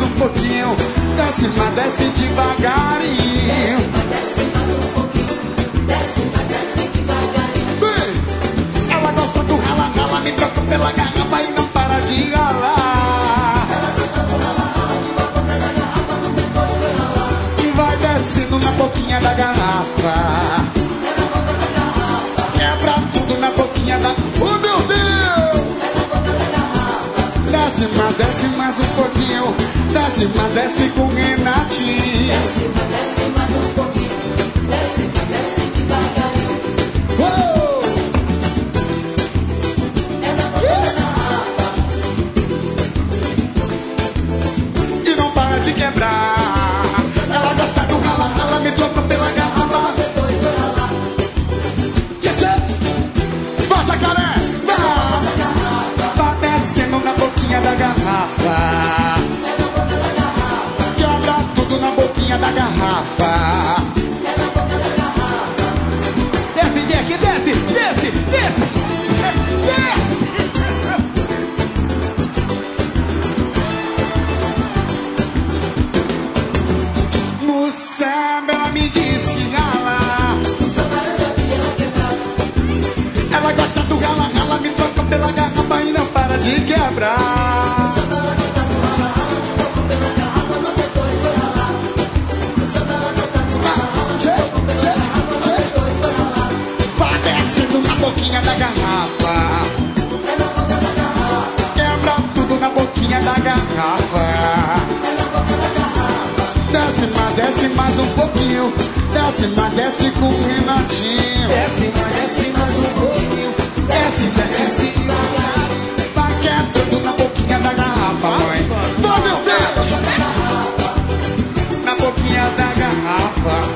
mais um pouquinho. Desce, mas desce devagarinho. Desce mais um pouquinho. Desce, mas desce devagarinho. Bem, ela gosta do rala, rala, me troca pela garrafa e não para de ralar. Ela gosta do rala, rala, me troca pela garrafa, não tem coisa de ralar. E vai descendo na boquinha da garrafa. É na boca da garrafa. Quebra tudo na boquinha da... Oh, meu Deus! É na boca da garrafa. Desce mais um pouquinho. Desce, mas desce com Renatinho. Desce mais um pouquinho. Desce, mas desce devagarinho. Oh! É na boca da garrafa. E não para de quebrar. Ela gosta do rala, rala, me troca pela garrafa. Tchê, tchê. Vai, jacaré! Vai descendo na boquinha da garrafa. Quebra tudo na boquinha da garrafa. Desce, Jack, desce, desce, desce, desce. No samba ela me diz que rala. Ela gosta do rala, rala, me troca pela garrafa e não para de quebrar. Vai descendo na boquinha da garrafa. Quebra tudo na boquinha da garrafa. Desce mais um pouquinho. Desce, mas desce com o Renatinho. Desce mais um pouquinho. Desce, desce. Vai quebrando na boquinha da garrafa, mãe. Vai, meu Deus! Na boquinha da garrafa.